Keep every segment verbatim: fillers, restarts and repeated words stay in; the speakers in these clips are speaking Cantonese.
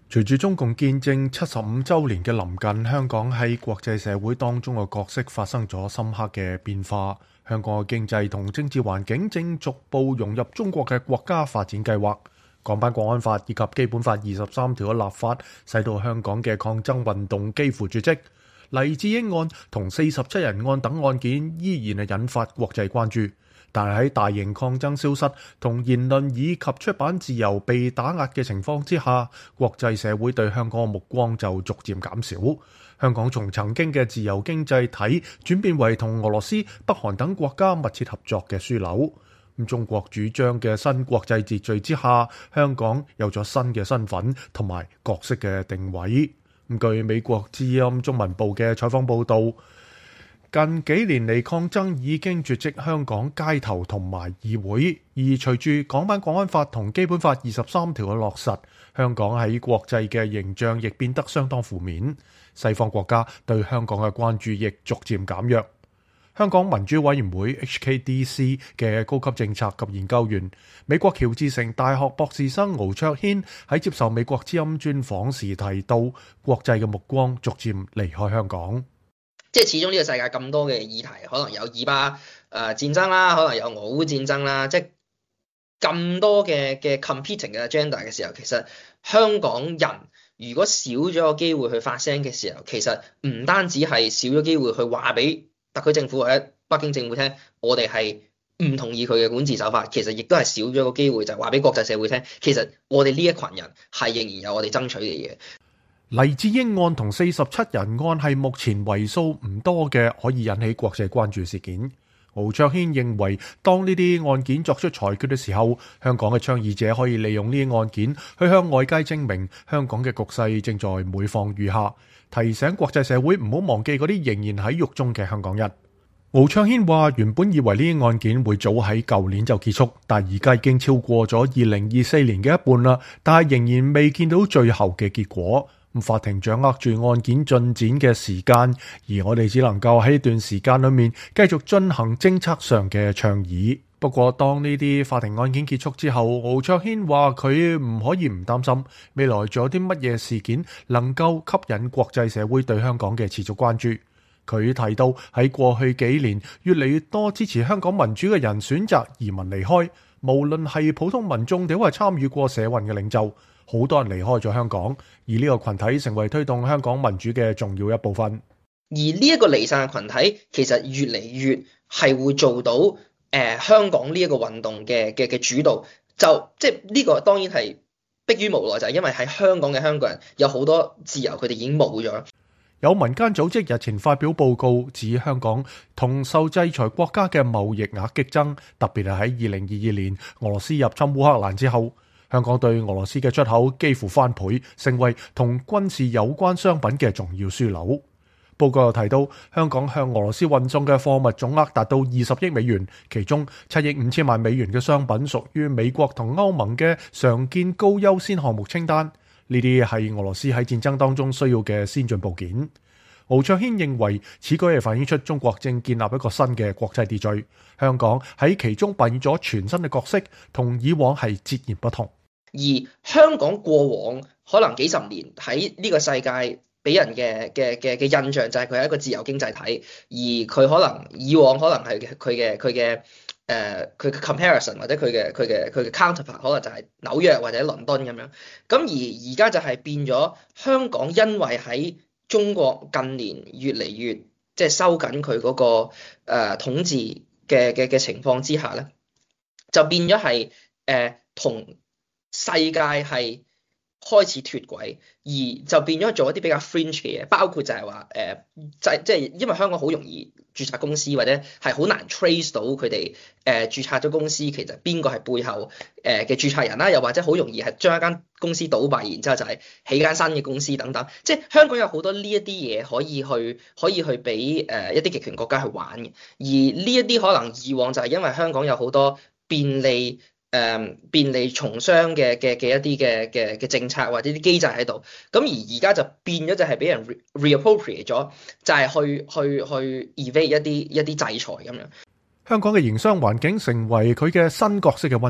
隨住中共建政七十五週年嘅臨近，香港喺國際社會當中嘅角色發生咗深刻嘅變化。香港嘅經濟同政治環境正逐步融入中國嘅國家發展計劃。港版國安法以及基本法二十三條嘅立法，使到香港嘅抗爭運動幾乎絕跡。黎智英案同四十七人案等案件依然係引發國際關注。但係喺大型抗爭消失同言論以及出版自由被打壓嘅情況之下，國際社會對香港嘅目光就逐漸減少。香港從曾經嘅自由經濟體轉變為同俄羅斯、北韓等國家密切合作嘅樞紐。咁中國主張嘅新國際秩序之下，香港有咗新嘅身份同埋角色嘅定位。咁據美國之音中文部嘅採訪報導，近幾年嚟抗爭已經絕跡香港街頭同埋議會，而隨住港版國安法同基本法二十三條嘅落實，香港喺國際嘅形象亦變得相當負面。西方國家對香港嘅關注亦逐漸減弱。香港民主委員會 H K D C 嘅高級政策及研究員、美國喬治城大學博士生敖卓軒喺接受美國之音專訪時提到，國際嘅目光逐漸離開香港。 即係始終呢個世界咁多嘅議題，可能有以巴誒、呃、戰爭啦，可能有俄烏戰爭啦，即係咁多嘅嘅 competing 嘅 agenda 嘅時候，其實香港人如果少咗個機會去發聲嘅時候，其實唔單止係少咗機會去話俾特區政府或者北京政府聽，我哋係唔同意佢嘅管治手法，其實亦都係少咗個機會，就係話俾國際社會聽，其實我哋呢一群人係仍然有我哋爭取嘅嘢。 黎智英案同四十七人案係目前為數唔多嘅可以引起國際關注事件。敖卓軒認為，當呢啲案件作出裁決嘅時候，香港嘅倡議者可以利用呢啲案件去向外界證明香港嘅局勢正在每況愈下，提醒國際社會唔好忘記嗰啲仍然喺獄中嘅香港人。敖卓軒話：原本以為呢啲案件會早喺舊年就結束，但而家已經超過咗二零二四年嘅一半啦，但係仍然未見到最後嘅結果。法庭掌握住案件進展嘅時間，而我哋只能夠喺呢段時間裏面繼續進行政策上嘅倡議。不過當呢啲法庭案件結束之後，敖卓軒話佢唔可以唔擔心未來仲有啲乜嘢事件能夠吸引國際社會對香港嘅持續關注。佢提到喺過去幾年，越嚟越多支持香港民主嘅人選擇移民離開，無論係普通民眾定係參與過社運嘅領袖，好多人離開咗香港，而呢個群體成為推動香港民主嘅重要一部分。 而呢一個離散嘅群體，其實越嚟越係會做到誒、呃、香港呢一個運動嘅嘅嘅主導。就即係呢個當然係迫於無奈，就係因為喺香港嘅香港人有好多自由，佢哋已經冇咗。 有民間組織日前發表報告，指香港同受制裁國家嘅貿易額激增，特別係喺二零二二年俄羅斯入侵烏克蘭之後。香港對俄羅斯嘅出口幾乎翻倍，成為同軍事有關商品嘅重要樞紐。報告又提到，香港向俄羅斯運送嘅貨物總額達到二十億美元，其中七億五千萬美元嘅商品屬於美國同歐盟嘅常見高優先項目清單。呢啲係俄羅斯喺戰爭當中需要嘅先進部件。敖卓軒認為，此舉係反映出中國正建立一個新嘅國際秩序，香港喺其中扮演咗全新嘅角色，同以往係截然不同。 而香港過往可能幾十年喺呢個世界俾人嘅嘅嘅嘅印象就係佢係一個自由經濟體，而佢可能以往可能係佢嘅佢嘅誒佢嘅 comparison 或者佢嘅佢嘅佢嘅 counterpart 可能就係紐約或者倫敦咁樣。咁而而家就係變咗香港，因為喺中國近年越嚟越即係收緊佢嗰個誒、呃、統治嘅嘅嘅情況之下咧，就變咗係誒同世界係開始脫軌，而就變咗做一啲比較 fringe 嘅嘢，包括就係話誒，就即係因為香港好容易註冊公司，或者係好難 trace 到佢哋誒註冊咗公司其實邊個係背後誒嘅註冊人啦，又或者好容易係將一間公司倒閉，然之後就係起間新嘅公司等等。即係香港有好多呢一啲嘢可以去可以去俾誒一啲極權國家去玩嘅，而呢一啲可能以往就係因為香港有好多便利。誒、嗯、便利從商嘅嘅嘅一啲嘅嘅嘅政策或者啲機制喺度，咁而而家就變咗就係俾人 reappropriate 咗，就係去去去 evade 一啲一啲制裁咁樣。 香港嘅營商環境成為佢嘅新角色嘅溫床。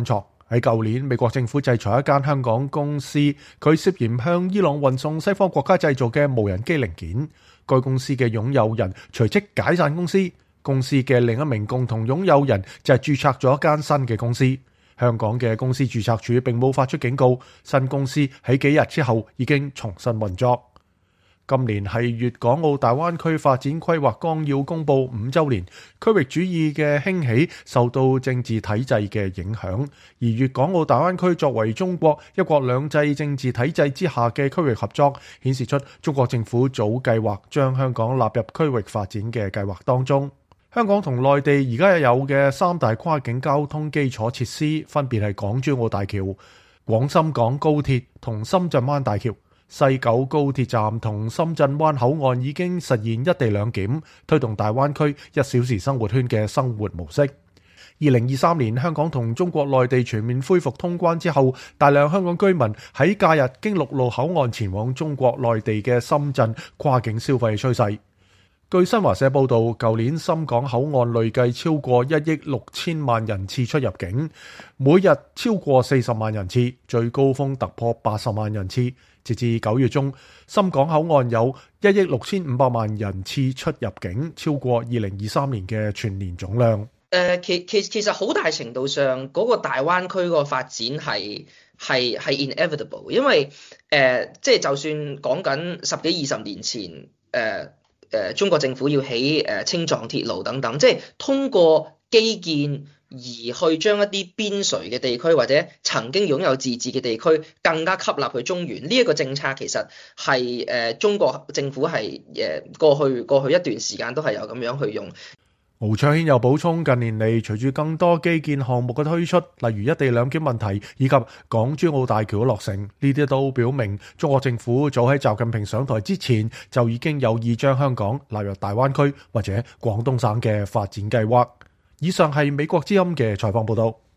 喺舊年，美國政府制裁一間香港公司，佢涉嫌向伊朗運送西方國家製造嘅無人機零件。該公司嘅擁有人隨即解散公司，公司嘅另一名共同擁有人就係註冊咗一間新嘅公司。香港嘅公司註冊處並冇發出警告，新公司喺幾日之後已經重新運作。今年係粵港澳大灣區發展規劃綱要公佈五週年，區域主義嘅興起受到政治體制嘅影響，而粵港澳大灣區作為中國一國兩制政治體制之下嘅區域合作，顯示出中國政府早計劃將香港納入區域發展嘅計劃當中。香港同內地而家有嘅三大跨境交通基礎設施，分別係港珠澳大橋、廣深港高鐵同深圳灣大橋。西九高鐵站同深圳灣口岸已經實現一地兩檢，推動大灣區一小時生活圈嘅生活模式。二零二三年，香港同中國內地全面恢復通關之後，大量香港居民喺假日經陸路口岸前往中國內地嘅深圳跨境消費趨勢。據新華社報道，舊年深港口岸累計超過一億六千萬人次出入境，每日超過四十萬人次，最高峰突破八十萬人次。截至九月中，深港口岸有一億六千五百萬人次出入境，超過二零二三年嘅全年總量。 誒，其其其實好大程度上，嗰個大灣區個發展係係係 inevitable，因為誒，即係就算講緊十幾二十年前，誒誒，中國政府要起誒青藏鐵路等等，即係通過基建而去將一啲邊陲嘅地區或者曾經擁有自治嘅地區更加吸納去中原，呢一個政策其實係誒中國政府係誒過去過去一段時間都係有咁樣去用。 敖卓軒又補充，近年嚟隨住更多基建項目嘅推出，例如一地兩檢問題以及港珠澳大橋落成，呢啲都表明中國政府早喺習近平上台之前就已經有意將香港納入大灣區或者廣東省嘅發展計劃。以上係美國之音嘅採訪報道。